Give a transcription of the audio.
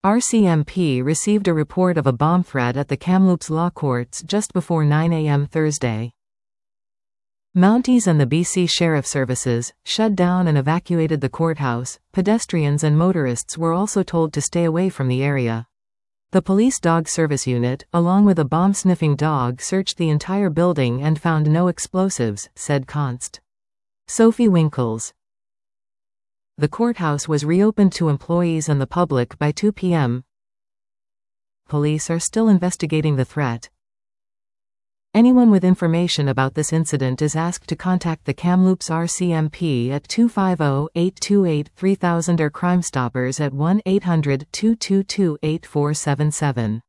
RCMP received a report of a bomb threat at the Kamloops Law Courts just before 9 a.m. Thursday. Mounties and the BC Sheriff Services shut down and evacuated the courthouse. Pedestrians and motorists were also told to stay away from the area. The Police Dog Service Unit, along with a bomb-sniffing dog, searched the entire building and found no explosives, said Const. Sophie Winkles. The courthouse was reopened to employees and the public by 2 p.m. Police are still investigating the threat. Anyone with information about this incident is asked to contact the Kamloops RCMP at 250-828-3000 or Crime Stoppers at 1-800-222-8477.